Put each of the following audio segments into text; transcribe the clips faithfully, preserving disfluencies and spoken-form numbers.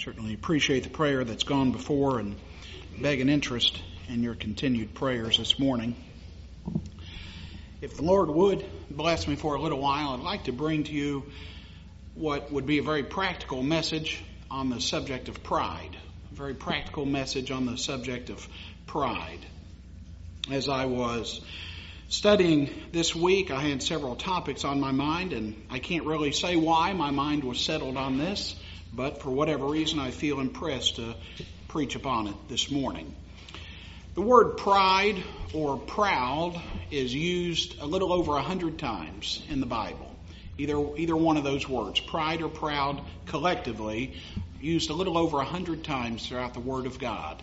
Certainly appreciate the prayer that's gone before and beg an interest in your continued prayers this morning. If the Lord would bless me for a little while, I'd like to bring to you what would be a very practical message on the subject of pride. A very practical message on the subject of pride. As I was studying this week, I had several topics on my mind, and I can't really say why my mind was settled on this, but for whatever reason I feel impressed to preach upon it this morning. The word pride or proud is used a little over a hundred times in the Bible. Either either one of those words, pride or proud, collectively, used a little over a hundred times throughout the Word of God.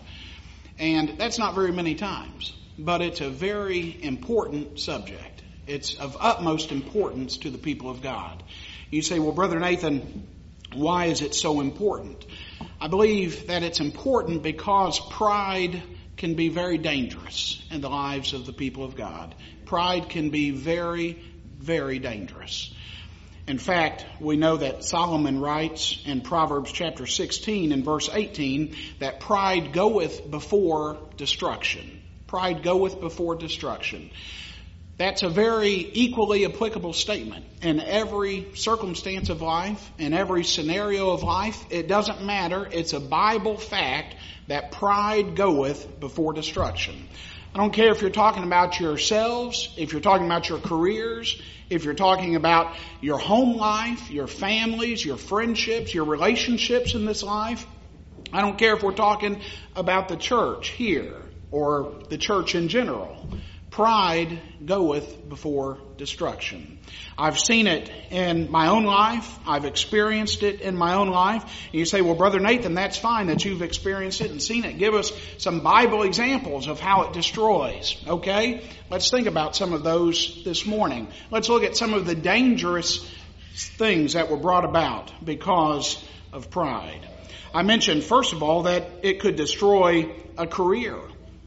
And that's not very many times, but it's a very important subject. It's of utmost importance to the people of God. You say, well, Brother Nathan, why is it so important? I believe that it's important because pride can be very dangerous in the lives of the people of God. Pride can be very, very dangerous. In fact, we know that Solomon writes in Proverbs chapter sixteen and verse eighteen that pride goeth before destruction. Pride goeth before destruction. That's a very equally applicable statement in every circumstance of life, in every scenario of life. It doesn't matter. It's a Bible fact that pride goeth before destruction. I don't care if you're talking about yourselves, if you're talking about your careers, if you're talking about your home life, your families, your friendships, your relationships in this life. I don't care if we're talking about the church here or the church in general. Pride goeth before destruction. I've seen it in my own life. I've experienced it in my own life. And you say, well, Brother Nathan, that's fine that you've experienced it and seen it. Give us some Bible examples of how it destroys. Okay? Let's think about some of those this morning. Let's look at some of the dangerous things that were brought about because of pride. I mentioned, first of all, that it could destroy a career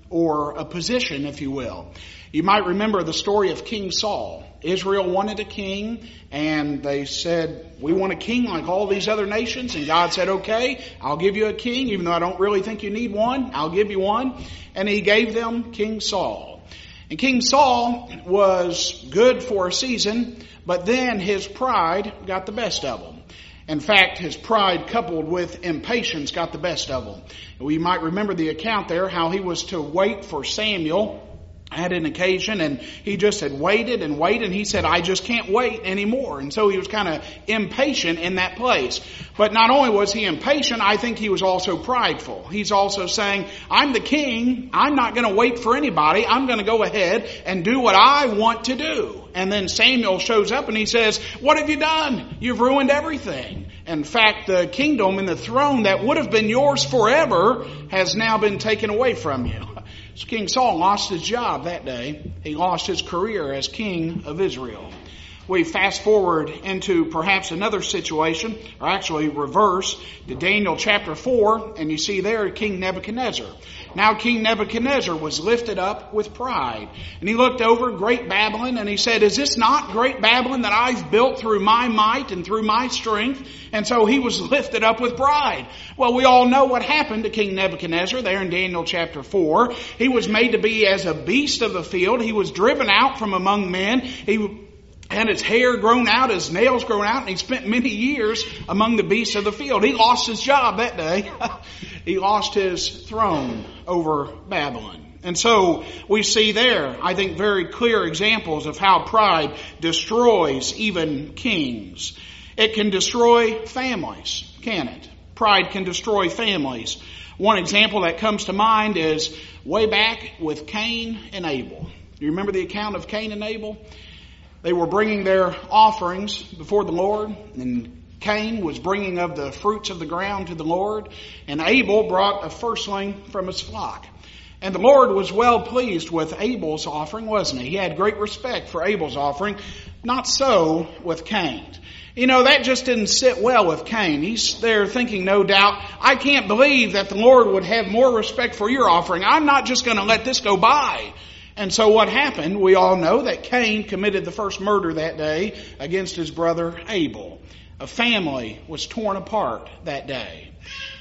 or a position, if you will. You might remember the story of King Saul. Israel wanted a king, and they said, we want a king like all these other nations. And God said, okay, I'll give you a king, even though I don't really think you need one. I'll give you one. And he gave them King Saul. And King Saul was good for a season, but then his pride got the best of him. In fact, his pride coupled with impatience got the best of him. We might remember the account there, how he was to wait for Samuel at an occasion, and he just had waited and waited, and he said, I just can't wait anymore. And so he was kind of impatient in that place. But not only was he impatient, I think he was also prideful. He's also saying, I'm the king, I'm not going to wait for anybody, I'm going to go ahead and do what I want to do. And then Samuel shows up and he says, what have you done? You've ruined everything. In fact, the kingdom and the throne that would have been yours forever has now been taken away from you. So King Saul lost his job that day. He lost his career as king of Israel. We fast forward into perhaps another situation, or actually reverse, to Daniel chapter four, and you see there King Nebuchadnezzar. Now King Nebuchadnezzar was lifted up with pride. And he looked over great Babylon and he said, is this not great Babylon that I've built through my might and through my strength? And so he was lifted up with pride. Well, we all know what happened to King Nebuchadnezzar there in Daniel chapter four. He was made to be as a beast of the field. He was driven out from among men. He had his hair grown out, his nails grown out, and he spent many years among the beasts of the field. He lost his job that day. He lost his throne over Babylon. And so we see there, I think, very clear examples of how pride destroys even kings. It can destroy families, can it? Pride can destroy families. One example that comes to mind is way back with Cain and Abel. Do you remember the account of Cain and Abel? They were bringing their offerings before the Lord, and Cain was bringing of the fruits of the ground to the Lord, and Abel brought a firstling from his flock. And the Lord was well pleased with Abel's offering, wasn't he? He had great respect for Abel's offering. Not so with Cain. You know, that just didn't sit well with Cain. He's there thinking, no doubt, I can't believe that the Lord would have more respect for your offering. I'm not just going to let this go by. And so what happened, we all know that Cain committed the first murder that day against his brother Abel. A family was torn apart that day.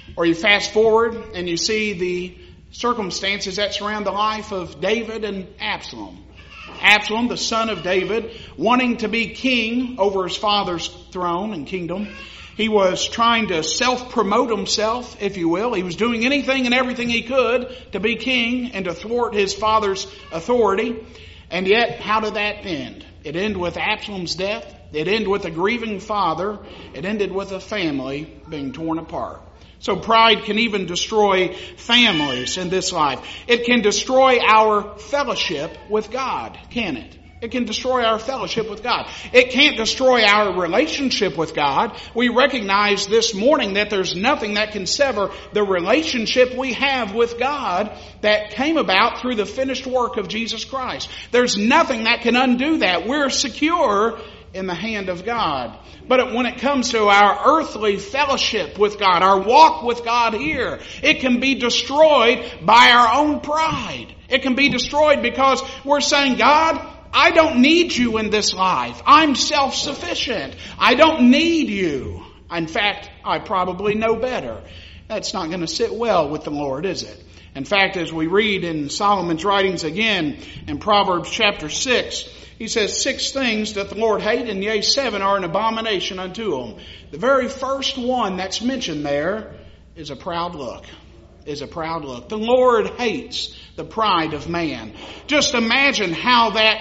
Or you fast forward and you see the circumstances that surround the life of David and Absalom. Absalom, the son of David, wanting to be king over his father's throne and kingdom. He was trying to self-promote himself, if you will. He was doing anything and everything he could to be king and to thwart his father's authority. And yet, how did that end? It ended with Absalom's death. It ended with a grieving father. It ended with a family being torn apart. So pride can even destroy families in this life. It can destroy our fellowship with God, can it? It can destroy our fellowship with God. It can't destroy our relationship with God. We recognize this morning that there's nothing that can sever the relationship we have with God that came about through the finished work of Jesus Christ. There's nothing that can undo that. We're secure in the hand of God. But when it comes to our earthly fellowship with God, our walk with God here, it can be destroyed by our own pride. It can be destroyed because we're saying, God, I don't need you in this life. I'm self-sufficient. I don't need you. In fact, I probably know better. That's not going to sit well with the Lord, is it? In fact, as we read in Solomon's writings again in Proverbs chapter six, he says, six things that the Lord hates, and yea, seven are an abomination unto him. The very first one that's mentioned there is a proud look. Is a proud look. The Lord hates the pride of man. Just imagine how that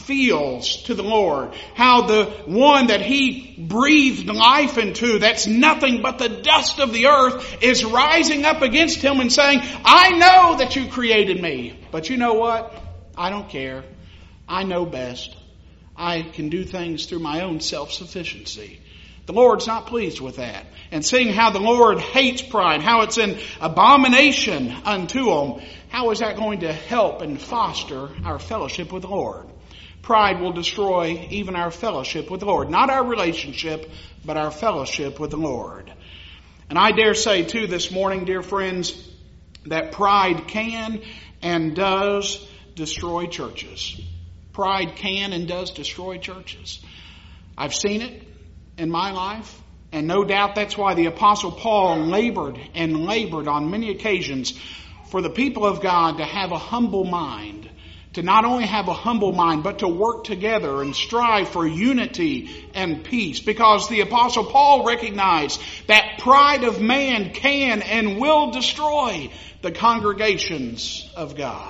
feels to the Lord. How the one that He breathed life into, that's nothing but the dust of the earth, is rising up against Him and saying, I know that you created me, but you know what? I don't care. I know best. I can do things through my own self-sufficiency. The Lord's not pleased with that. And seeing how the Lord hates pride, how it's an abomination unto Him, how is that going to help and foster our fellowship with the Lord? Pride will destroy even our fellowship with the Lord. Not our relationship, but our fellowship with the Lord. And I dare say too this morning, dear friends, that pride can and does destroy churches. Pride can and does destroy churches. I've seen it in my life, and no doubt that's why the Apostle Paul labored and labored on many occasions for the people of God to have a humble mind, to not only have a humble mind, but to work together and strive for unity and peace. Because the Apostle Paul recognized that pride of man can and will destroy the congregations of God.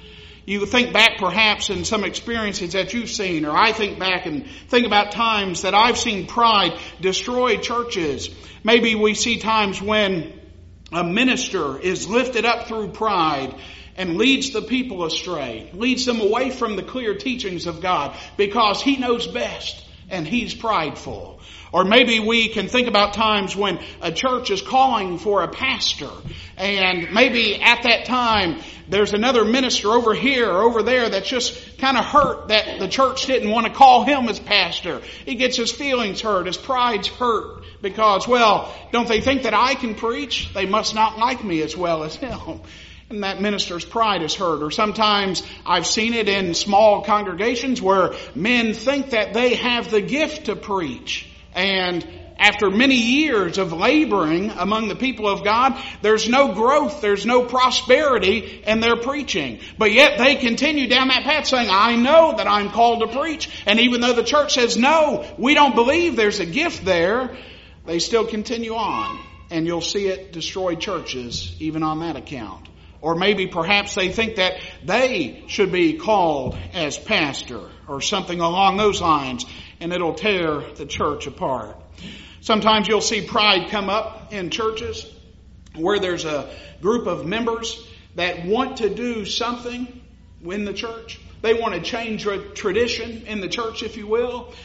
You think back perhaps in some experiences that you've seen, or I think back and think about times that I've seen pride destroy churches. Maybe we see times when a minister is lifted up through pride and leads the people astray, leads them away from the clear teachings of God because he knows best and he's prideful. Or maybe we can think about times when a church is calling for a pastor, and maybe at that time there's another minister over here or over there that's just kind of hurt that the church didn't want to call him as pastor. He gets his feelings hurt, his pride's hurt because, well, don't they think that I can preach? They must not like me as well as him. And that minister's pride is hurt. Or sometimes I've seen it in small congregations where men think that they have the gift to preach. And after many years of laboring among the people of God, there's no growth, there's no prosperity in their preaching. But yet they continue down that path saying, I know that I'm called to preach. And even though the church says, no, we don't believe there's a gift there, they still continue on. And you'll see it destroy churches even on that account. Or maybe perhaps they think that they should be called as pastor or something along those lines, and it'll tear the church apart. Sometimes you'll see pride come up in churches where there's a group of members that want to do something in the church. They want to change a tradition in the church, if you will.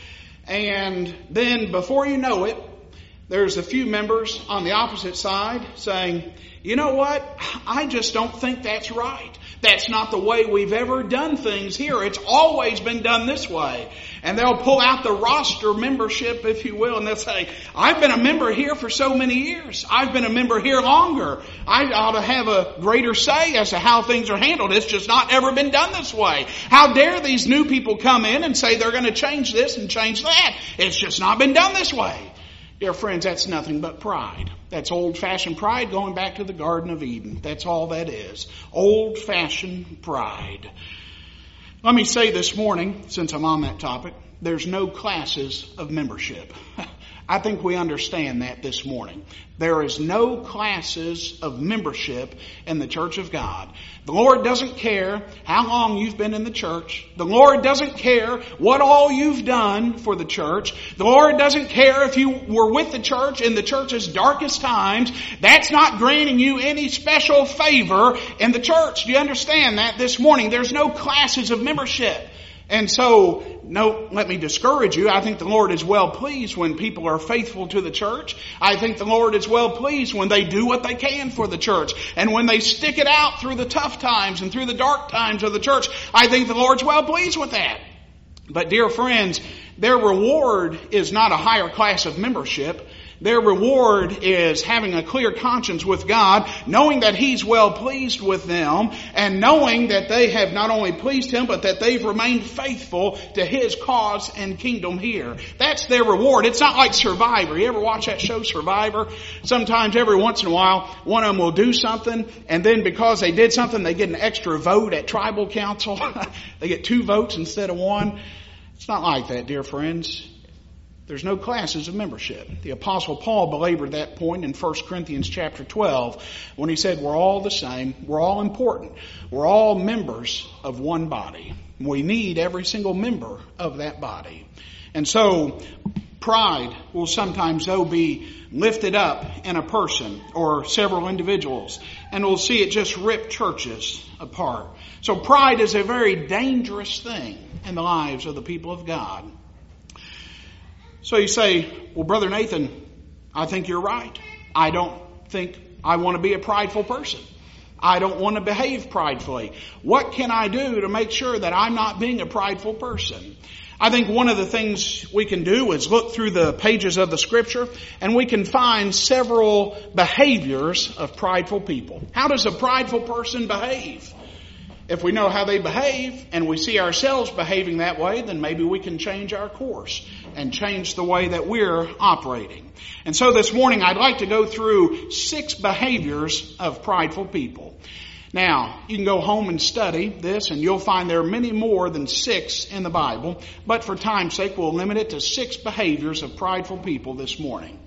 And then before you know it, there's a few members on the opposite side saying, you know what? I just don't think that's right. That's not the way we've ever done things here. It's always been done this way. And they'll pull out the roster membership, if you will, and they'll say, I've been a member here for so many years. I've been a member here longer. I ought to have a greater say as to how things are handled. It's just not ever been done this way. How dare these new people come in and say they're going to change this and change that? It's just not been done this way. Dear friends, that's nothing but pride. That's old-fashioned pride going back to the Garden of Eden. That's all that is. Old-fashioned pride. Let me say this morning, since I'm on that topic, there's no classes of membership. I think we understand that this morning. There is no classes of membership in the church of God. The Lord doesn't care how long you've been in the church. The Lord doesn't care what all you've done for the church. The Lord doesn't care if you were with the church in the church's darkest times. That's not granting you any special favor in the church. Do you understand that this morning? There's no classes of membership. And so, no, let me discourage you. I think the Lord is well pleased when people are faithful to the church. I think the Lord is well pleased when they do what they can for the church. And when they stick it out through the tough times and through the dark times of the church, I think the Lord's well pleased with that. But dear friends, their reward is not a higher class of membership. Their reward is having a clear conscience with God, knowing that He's well pleased with them, and knowing that they have not only pleased Him, but that they've remained faithful to His cause and kingdom here. That's their reward. It's not like Survivor. You ever watch that show, Survivor? Sometimes every once in a while, one of them will do something, and then because they did something, they get an extra vote at tribal council. They get two votes instead of one. It's not like that, dear friends. There's no classes of membership. The Apostle Paul belabored that point in First Corinthians chapter twelve when he said we're all the same, we're all important, we're all members of one body. We need every single member of that body. And so pride will sometimes, though, be lifted up in a person or several individuals, and we'll see it just rip churches apart. So pride is a very dangerous thing in the lives of the people of God. So you say, well, Brother Nathan, I think you're right. I don't think I want to be a prideful person. I don't want to behave pridefully. What can I do to make sure that I'm not being a prideful person? I think one of the things we can do is look through the pages of the Scripture, and we can find several behaviors of prideful people. How does a prideful person behave? If we know how they behave and we see ourselves behaving that way, then maybe we can change our course and change the way that we're operating. And so this morning I'd like to go through six behaviors of prideful people. Now, you can go home and study this, and you'll find there are many more than six in the Bible. But for time's sake, we'll limit it to six behaviors of prideful people this morning.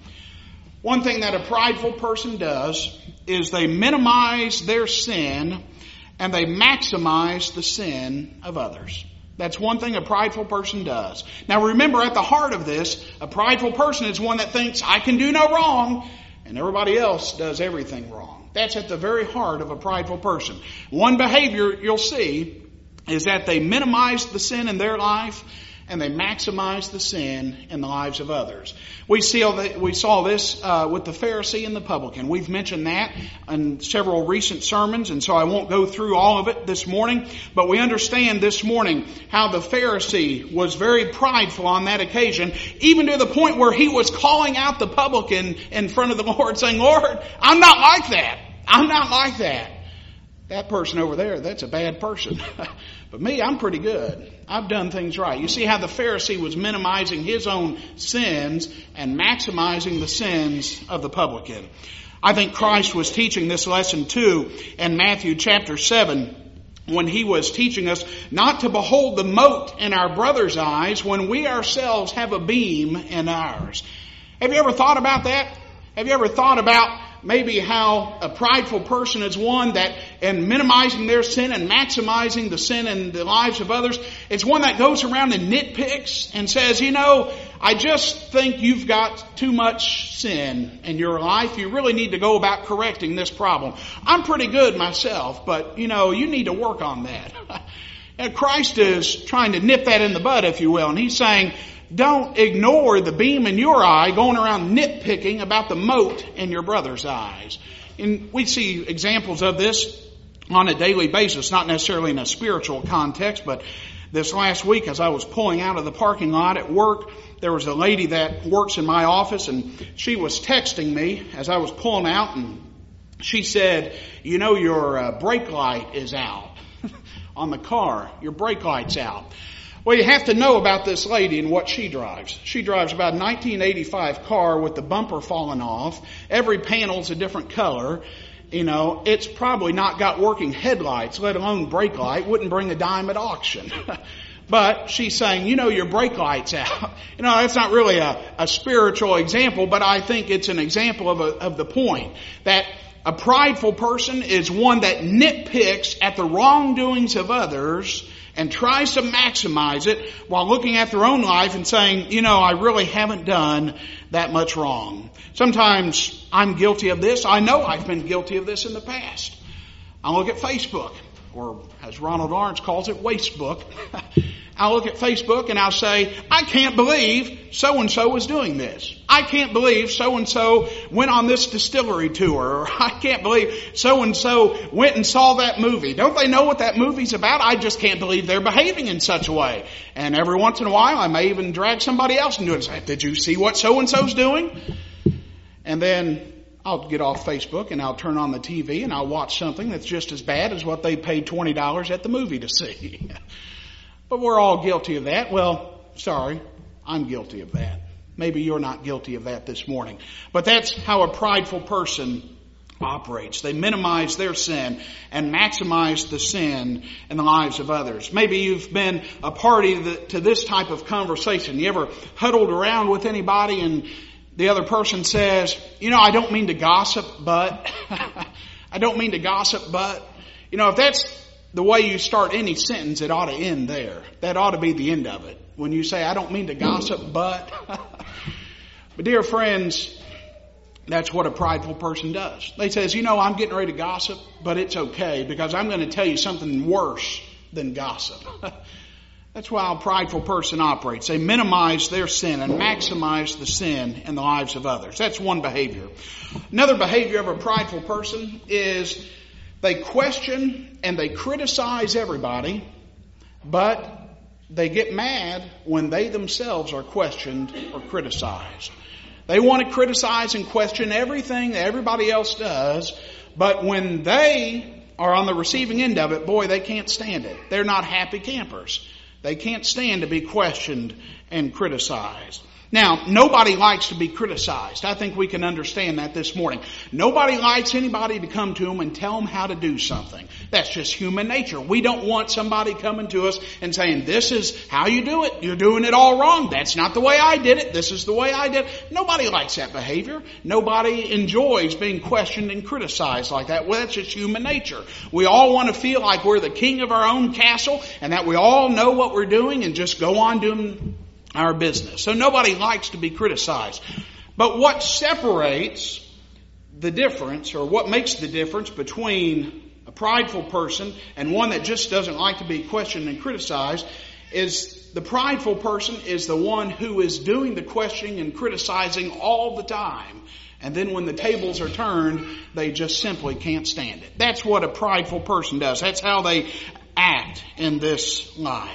One thing that a prideful person does is they minimize their sin and they maximize the sin of others. That's one thing a prideful person does. Now remember, at the heart of this, a prideful person is one that thinks, I can do no wrong, and everybody else does everything wrong. That's at the very heart of a prideful person. One behavior you'll see is that they minimize the sin in their life and they maximize the sin in the lives of others. We see we saw this uh, with the Pharisee and the publican. We've mentioned that in several recent sermons, and so I won't go through all of it this morning. But we understand this morning how the Pharisee was very prideful on that occasion, even to the point where he was calling out the publican in front of the Lord, saying, Lord, I'm not like that. I'm not like that. That person over there, that's a bad person. But me, I'm pretty good. I've done things right. You see how the Pharisee was minimizing his own sins and maximizing the sins of the publican. I think Christ was teaching this lesson too in Matthew chapter seven when he was teaching us not to behold the mote in our brother's eyes when we ourselves have a beam in ours. Have you ever thought about that? Have you ever thought about maybe how a prideful person is one that in minimizing their sin and maximizing the sin in the lives of others, it's one that goes around and nitpicks and says, you know, I just think you've got too much sin in your life. You really need to go about correcting this problem. I'm pretty good myself, but you know, you need to work on that. And Christ is trying to nip that in the bud, if you will, and he's saying, don't ignore the beam in your eye going around nitpicking about the mote in your brother's eyes. And we see examples of this on a daily basis, not necessarily in a spiritual context, but this last week as I was pulling out of the parking lot at work, there was a lady that works in my office, and she was texting me as I was pulling out, and she said, you know, your uh, brake light is out on the car. Your brake light's out. Well, you have to know about this lady and what she drives. She drives about a nineteen eighty-five car with the bumper falling off. Every panel's a different color. You know, it's probably not got working headlights, let alone brake light. Wouldn't bring a dime at auction. But she's saying, you know, your brake light's out. You know, that's not really a, a spiritual example, but I think it's an example of, a, of the point that a prideful person is one that nitpicks at the wrongdoings of others and tries to maximize it while looking at their own life and saying, you know, I really haven't done that much wrong. Sometimes I'm guilty of this. I know I've been guilty of this in the past. I look at Facebook, or as Ronald Lawrence calls it, Wastebook. I'll look at Facebook and I'll say, I can't believe so-and-so is doing this. I can't believe so-and-so went on this distillery tour. Or I can't believe so-and-so went and saw that movie. Don't they know what that movie's about? I just can't believe they're behaving in such a way. And every once in a while I may even drag somebody else into it and say, did you see what so-and-so's doing? And then I'll get off Facebook and I'll turn on the T V and I'll watch something that's just as bad as what they paid twenty dollars at the movie to see. But we're all guilty of that. Well, sorry, I'm guilty of that. Maybe you're not guilty of that this morning. But that's how a prideful person operates. They minimize their sin and maximize the sin in the lives of others. Maybe you've been a party to, to this type of conversation. You ever huddled around with anybody and the other person says, you know, I don't mean to gossip, but I don't mean to gossip, but you know, if that's the way you start any sentence, it ought to end there. That ought to be the end of it. When you say, I don't mean to gossip, but... But dear friends, that's what a prideful person does. They says, you know, I'm getting ready to gossip, but it's okay because I'm going to tell you something worse than gossip. That's why a prideful person operates. They minimize their sin and maximize the sin in the lives of others. That's one behavior. Another behavior of a prideful person is they question and they criticize everybody, but they get mad when they themselves are questioned or criticized. They want to criticize and question everything that everybody else does, but when they are on the receiving end of it, boy, they can't stand it. They're not happy campers. They can't stand to be questioned and criticized. Now, nobody likes to be criticized. I think we can understand that this morning. Nobody likes anybody to come to them and tell them how to do something. That's just human nature. We don't want somebody coming to us and saying, this is how you do it. You're doing it all wrong. That's not the way I did it. This is the way I did it. Nobody likes that behavior. Nobody enjoys being questioned and criticized like that. Well, that's just human nature. We all want to feel like we're the king of our own castle and that we all know what we're doing and just go on doing our business. So nobody likes to be criticized. But what separates the difference, or what makes the difference between a prideful person and one that just doesn't like to be questioned and criticized, is the prideful person is the one who is doing the questioning and criticizing all the time. And then when the tables are turned, they just simply can't stand it. That's what a prideful person does. That's how they act in this life.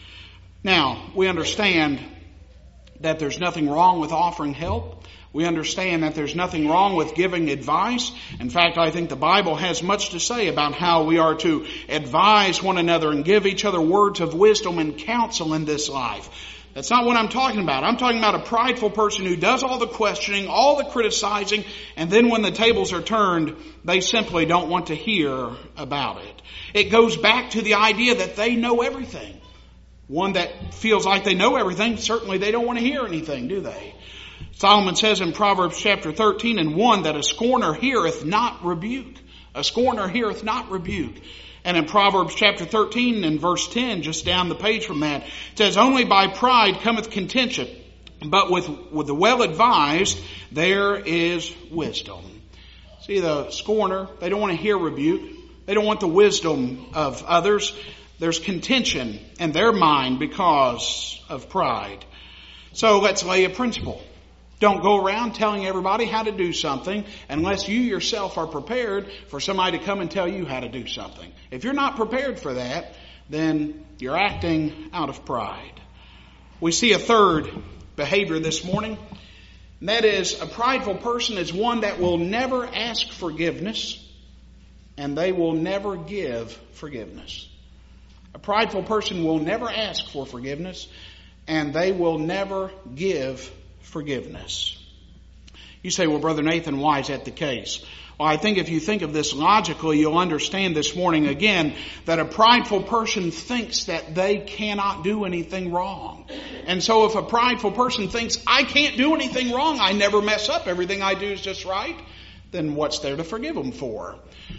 Now, we understand that there's nothing wrong with offering help. We understand that there's nothing wrong with giving advice. In fact, I think the Bible has much to say about how we are to advise one another and give each other words of wisdom and counsel in this life. That's not what I'm talking about. I'm talking about a prideful person who does all the questioning, all the criticizing, and then when the tables are turned, they simply don't want to hear about it. It goes back to the idea that they know everything. One that feels like they know everything, certainly they don't want to hear anything, do they? Solomon says in Proverbs chapter thirteen and one that a scorner heareth not rebuke. A scorner heareth not rebuke. And in Proverbs chapter thirteen and verse ten, just down the page from that, it says, only by pride cometh contention, but with, with the well advised there is wisdom. See, the scorner, they don't want to hear rebuke. They don't want the wisdom of others. There's contention in their mind because of pride. So let's lay a principle. Don't go around telling everybody how to do something unless you yourself are prepared for somebody to come and tell you how to do something. If you're not prepared for that, then you're acting out of pride. We see a third behavior this morning, and that is a prideful person is one that will never ask forgiveness, and they will never give forgiveness. A A prideful person will never ask for forgiveness, and they will never give forgiveness. You say, well, Brother Nathan, why is that the case? Well, I think if you think of this logically, you'll understand this morning again that a prideful person thinks that they cannot do anything wrong. And so if a prideful person thinks, I can't do anything wrong, I never mess up, everything I do is just right, then what's there to forgive them for?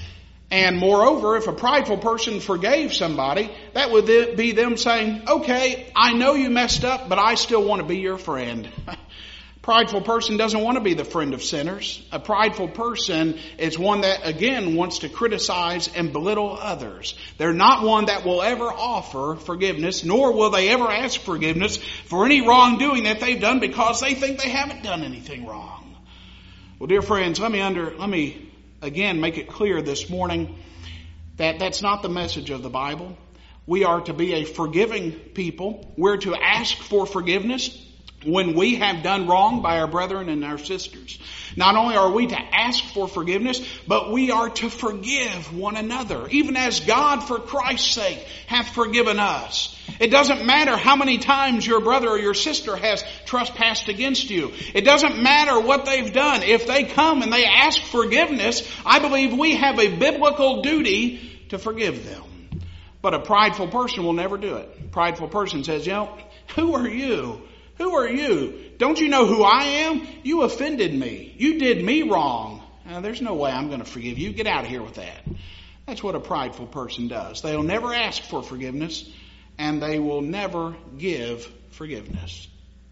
And moreover, if a prideful person forgave somebody, that would be them saying, okay, I know you messed up, but I still want to be your friend. Prideful person doesn't want to be the friend of sinners. A prideful person is one that, again, wants to criticize and belittle others. They're not one that will ever offer forgiveness, nor will they ever ask forgiveness for any wrongdoing that they've done because they think they haven't done anything wrong. Well, dear friends, let me under, let me again make it clear this morning that that's not the message of the Bible. We are to be a forgiving people. We're to ask for forgiveness when we have done wrong by our brethren and our sisters. Not only are we to ask for forgiveness, but we are to forgive one another, even as God, for Christ's sake, hath forgiven us. It doesn't matter how many times your brother or your sister has trespassed against you. It doesn't matter what they've done. If they come and they ask forgiveness, I believe we have a biblical duty to forgive them. But a prideful person will never do it. A prideful person says, you know, who are you? Who are you? Don't you know who I am? You offended me. You did me wrong. Now, there's no way I'm going to forgive you. Get out of here with that. That's what a prideful person does. They'll never ask for forgiveness, and they will never give forgiveness.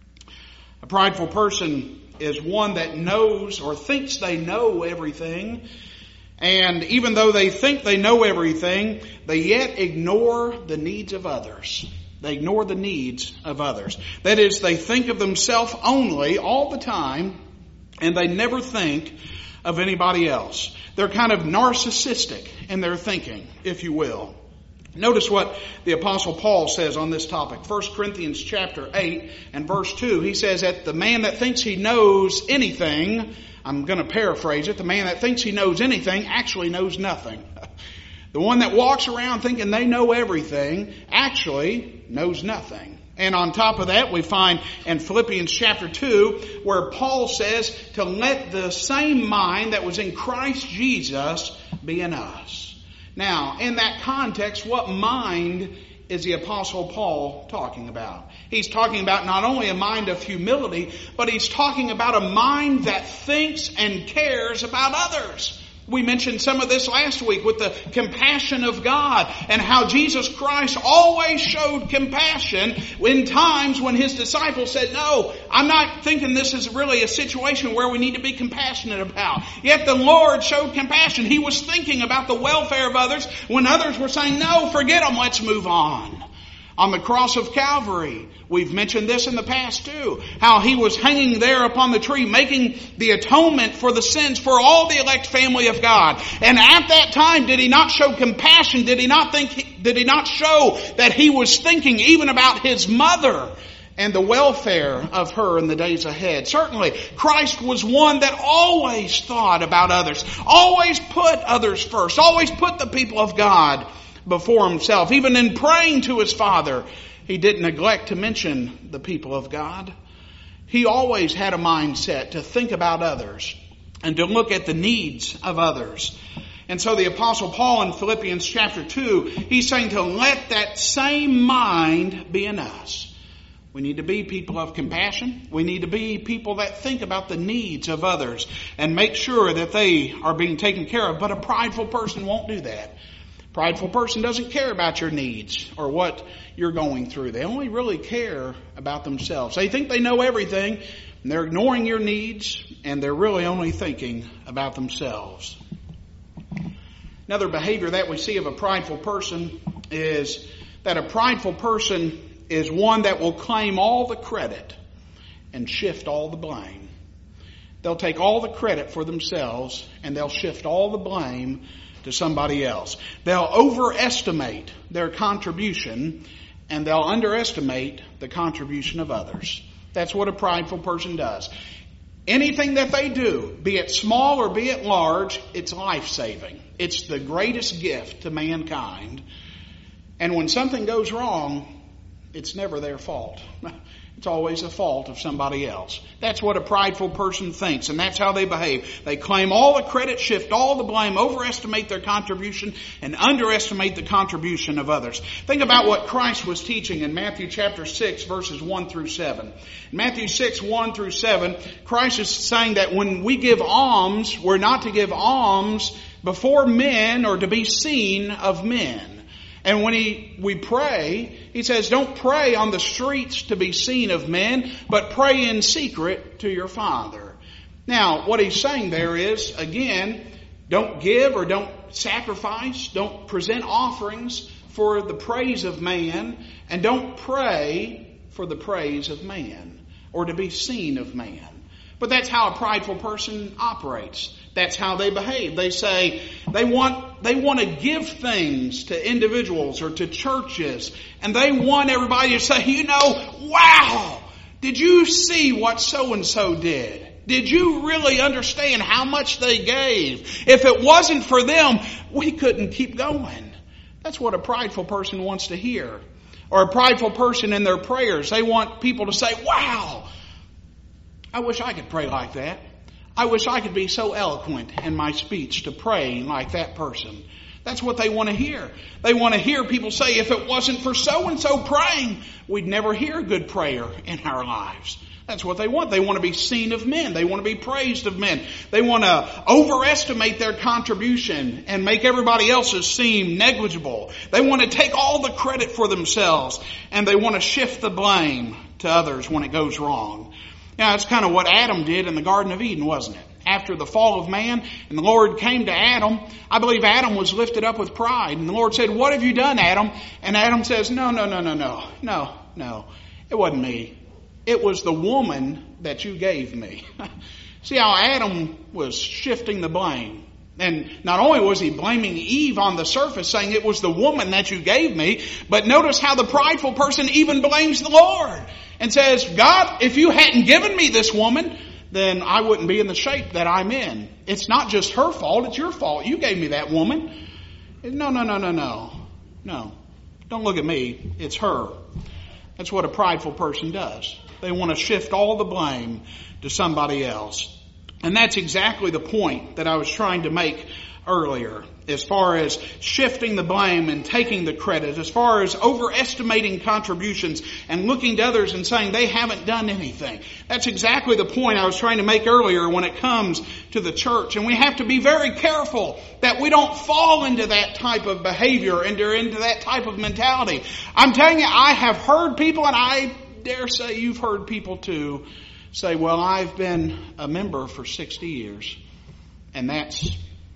A prideful person is one that knows or thinks they know everything, and even though they think they know everything, they yet ignore the needs of others. They ignore the needs of others. That is, they think of themselves only all the time, and they never think of anybody else. They're kind of narcissistic in their thinking, if you will. Notice what the Apostle Paul says on this topic. First Corinthians chapter eight and verse two. He says that the man that thinks he knows anything, I'm going to paraphrase it, the man that thinks he knows anything actually knows nothing. The one that walks around thinking they know everything actually knows nothing. And on top of that, we find in Philippians chapter two where Paul says to let the same mind that was in Christ Jesus be in us. Now, in that context, what mind is the Apostle Paul talking about? He's talking about not only a mind of humility, but he's talking about a mind that thinks and cares about others. We mentioned some of this last week with the compassion of God and how Jesus Christ always showed compassion in times when His disciples said, no, I'm not thinking this is really a situation where we need to be compassionate about. Yet the Lord showed compassion. He was thinking about the welfare of others when others were saying, no, forget them, let's move on. On the cross of Calvary, we've mentioned this in the past too, how He was hanging there upon the tree, making the atonement for the sins for all the elect family of God. And at that time, did He not show compassion? Did He not think, did He not show that He was thinking even about His mother and the welfare of her in the days ahead? Certainly, Christ was one that always thought about others, always put others first, always put the people of God before Himself. Even in praying to His Father, He didn't neglect to mention the people of God. He always had a mindset to think about others and to look at the needs of others. And so the Apostle Paul in Philippians chapter two, he's saying to let that same mind be in us. We need to be people of compassion. We need to be people that think about the needs of others and make sure that they are being taken care of. But a prideful person won't do that. Prideful person doesn't care about your needs or what you're going through. They only really care about themselves. They think they know everything, and they're ignoring your needs, and they're really only thinking about themselves. Another behavior that we see of a prideful person is that a prideful person is one that will claim all the credit and shift all the blame. They'll take all the credit for themselves, and they'll shift all the blame to somebody else. They'll overestimate their contribution, and they'll underestimate the contribution of others. That's what a prideful person does. Anything that they do, be it small or be it large, it's life-saving. It's the greatest gift to mankind. And when something goes wrong, it's never their fault. It's always the fault of somebody else. That's what a prideful person thinks, and that's how they behave. They claim all the credit, shift all the blame, overestimate their contribution, and underestimate the contribution of others. Think about what Christ was teaching in Matthew chapter six, verses one through seven. In Matthew six, one through seven, Christ is saying that when we give alms, we're not to give alms before men or to be seen of men. And when he, we pray, he says, don't pray on the streets to be seen of men, but pray in secret to your Father. Now, what he's saying there is, again, don't give or don't sacrifice, don't present offerings for the praise of man, and don't pray for the praise of man or to be seen of man. But that's how a prideful person operates. That's how they behave. They say they want they want to give things to individuals or to churches, and they want everybody to say, you know, wow, did you see what so-and-so did? Did you really understand how much they gave? If it wasn't for them, we couldn't keep going. That's what a prideful person wants to hear. Or a prideful person in their prayers, they want people to say, wow, I wish I could pray like that. I wish I could be so eloquent in my speech to pray like that person. That's what they want to hear. They want to hear people say, if it wasn't for so-and-so praying, we'd never hear good prayer in our lives. That's what they want. They want to be seen of men. They want to be praised of men. They want to overestimate their contribution and make everybody else's seem negligible. They want to take all the credit for themselves, and they want to shift the blame to others when it goes wrong. Now, that's kind of what Adam did in the Garden of Eden, wasn't it? After the fall of man, and the Lord came to Adam, I believe Adam was lifted up with pride. And the Lord said, what have you done, Adam? And Adam says, no, no, no, no, no, no, no. It wasn't me. It was the woman that you gave me. See how Adam was shifting the blame. And not only was he blaming Eve on the surface, saying it was the woman that you gave me, but notice how the prideful person even blames the Lord and says, God, if you hadn't given me this woman, then I wouldn't be in the shape that I'm in. It's not just her fault, it's your fault. You gave me that woman. No, no, no, no, no. No. Don't look at me. It's her. That's what a prideful person does. They want to shift all the blame to somebody else. And that's exactly the point that I was trying to make earlier, as far as shifting the blame and taking the credit, as far as overestimating contributions and looking to others and saying they haven't done anything. That's exactly the point I was trying to make earlier when it comes to the church. And we have to be very careful that we don't fall into that type of behavior, into, into that type of mentality. I'm telling you, I have heard people, and I dare say you've heard people too, say, well, I've been a member for sixty years, and that's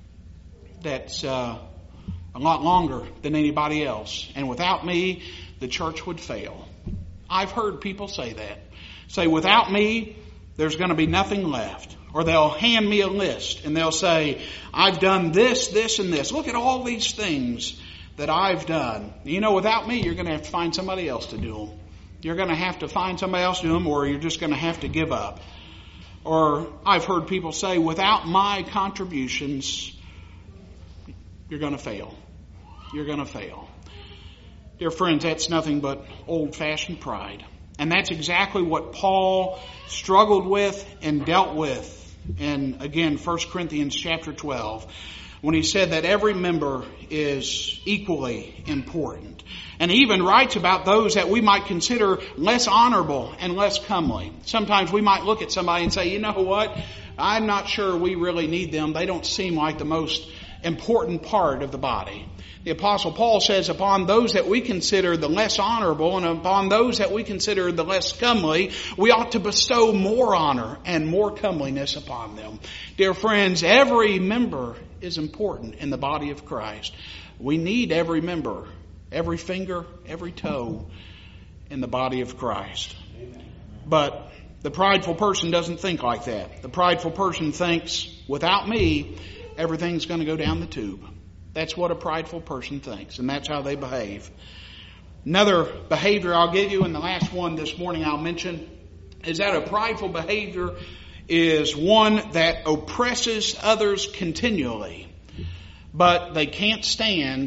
that's uh, a lot longer than anybody else. And without me, the church would fail. I've heard people say that. Say, without me, there's going to be nothing left. Or they'll hand me a list, and they'll say, I've done this, this, and this. Look at all these things that I've done. You know, without me, you're going to have to find somebody else to do them. You're going to have to find somebody else to do them, or you're just going to have to give up. Or I've heard people say, without my contributions, you're going to fail. You're going to fail. Dear friends, that's nothing but old-fashioned pride. And that's exactly what Paul struggled with and dealt with in, again, First Corinthians chapter twelve, when he said that every member is equally important. And he even writes about those that we might consider less honorable and less comely. Sometimes we might look at somebody and say, you know what, I'm not sure we really need them. They don't seem like the most important part of the body. The Apostle Paul says, upon those that we consider the less honorable and upon those that we consider the less comely, we ought to bestow more honor and more comeliness upon them. Dear friends, every member is important in the body of Christ. We need every member, every finger, every toe in the body of Christ. Amen. But the prideful person doesn't think like that. The prideful person thinks, without me, everything's going to go down the tube. That's what a prideful person thinks, and that's how they behave. Another behavior I'll give you, and the last one this morning I'll mention, is that a prideful behavior is one that oppresses others continually, but they can't stand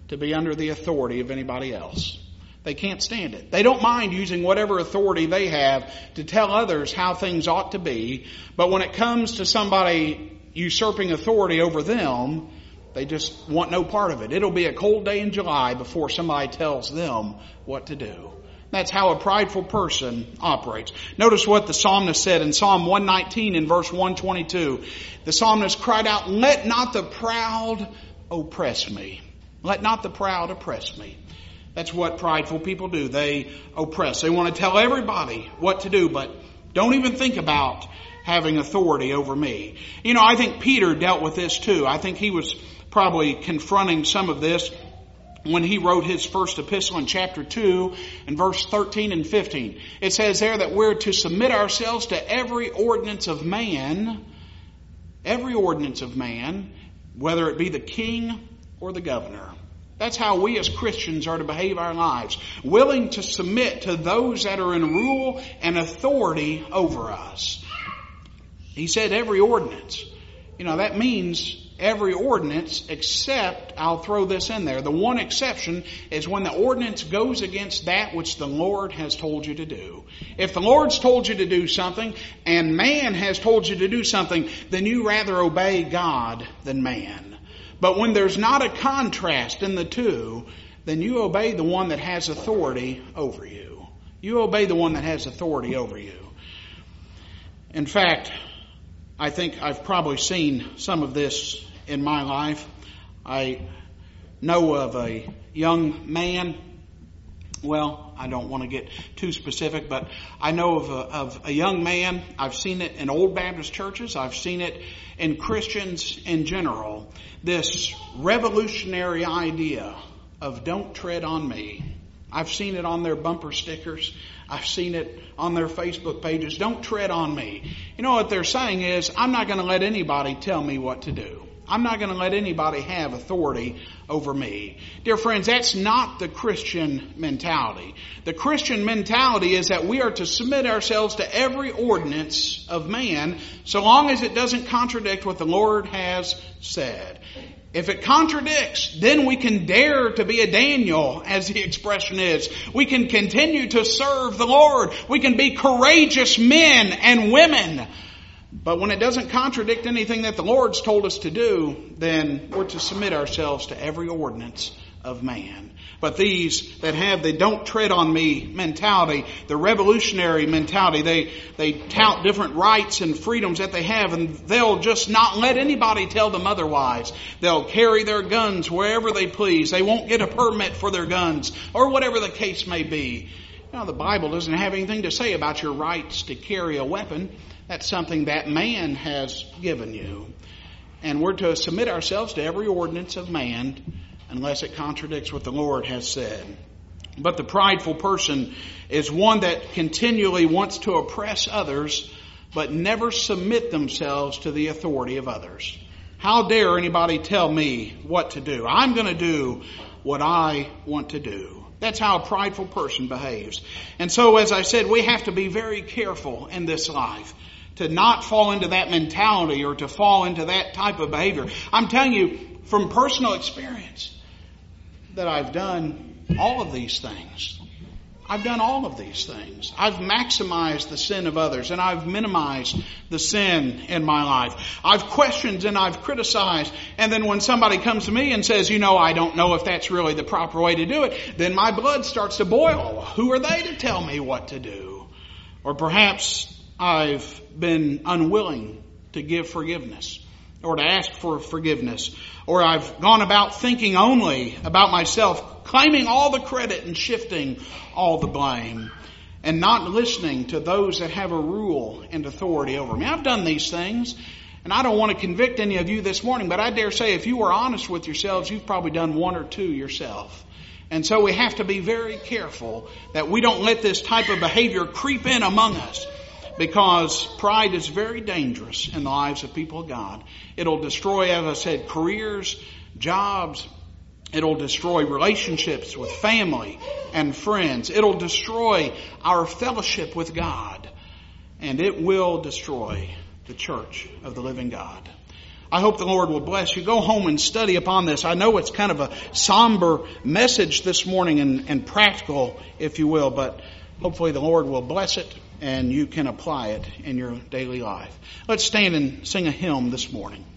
to be under the authority of anybody else. They can't stand it. They don't mind using whatever authority they have to tell others how things ought to be. But when it comes to somebody usurping authority over them, they just want no part of it. It'll be a cold day in July before somebody tells them what to do. That's how a prideful person operates. Notice what the psalmist said in Psalm one nineteen in verse one twenty-two. The psalmist cried out, "Let not the proud oppress me. Let not the proud oppress me." That's what prideful people do. They oppress. They want to tell everybody what to do, but don't even think about having authority over me. You know, I think Peter dealt with this too. I think he was probably confronting some of this when he wrote his first epistle in chapter two and verse thirteen and fifteen. It says there that we're to submit ourselves to every ordinance of man, every ordinance of man, whether it be the king or the governor. That's how we as Christians are to behave our lives, willing to submit to those that are in rule and authority over us. He said every ordinance. You know, that means every ordinance except, I'll throw this in there, the one exception is when the ordinance goes against that which the Lord has told you to do. If the Lord's told you to do something and man has told you to do something, then you rather obey God than man. But when there's not a contrast in the two, then you obey the one that has authority over you. You obey the one that has authority over you. In fact, I think I've probably seen some of this in my life. I know of a young man. Well, I don't want to get too specific, but I know of a, of a young man. I've seen it in old Baptist churches. I've seen it in Christians in general. This revolutionary idea of "don't tread on me." I've seen it on their bumper stickers. I've seen it on their Facebook pages. "Don't tread on me." You know what they're saying is, I'm not going to let anybody tell me what to do. I'm not going to let anybody have authority over me. Dear friends, that's not the Christian mentality. The Christian mentality is that we are to submit ourselves to every ordinance of man so long as it doesn't contradict what the Lord has said. If it contradicts, then we can dare to be a Daniel, as the expression is. We can continue to serve the Lord. We can be courageous men and women. But when it doesn't contradict anything that the Lord's told us to do, then we're to submit ourselves to every ordinance of man. But these that have the "don't tread on me" mentality, the revolutionary mentality, they, they tout different rights and freedoms that they have, and they'll just not let anybody tell them otherwise. They'll carry their guns wherever they please. They won't get a permit for their guns, or whatever the case may be. Now, the Bible doesn't have anything to say about your rights to carry a weapon. That's something that man has given you. And we're to submit ourselves to every ordinance of man unless it contradicts what the Lord has said. But the prideful person is one that continually wants to oppress others but never submit themselves to the authority of others. How dare anybody tell me what to do? I'm going to do what I want to do. That's how a prideful person behaves. And so, as I said, we have to be very careful in this life to not fall into that mentality or to fall into that type of behavior. I'm telling you from personal experience that I've done all of these things. I've done all of these things. I've maximized the sin of others and I've minimized the sin in my life. I've questioned and I've criticized. And then when somebody comes to me and says, you know, I don't know if that's really the proper way to do it, then my blood starts to boil. Who are they to tell me what to do? Or perhaps I've been unwilling to give forgiveness or to ask for forgiveness. Or I've gone about thinking only about myself, claiming all the credit and shifting all the blame, and not listening to those that have a rule and authority over me. I've done these things, and I don't want to convict any of you this morning, but I dare say if you were honest with yourselves, you've probably done one or two yourself. And so we have to be very careful that we don't let this type of behavior creep in among us. Because pride is very dangerous in the lives of people of God. It'll destroy, as I said, careers, jobs. It'll destroy relationships with family and friends. It'll destroy our fellowship with God. And it will destroy the church of the living God. I hope the Lord will bless you. Go home and study upon this. I know it's kind of a somber message this morning and, and practical, if you will, but hopefully the Lord will bless it and you can apply it in your daily life. Let's stand and sing a hymn this morning.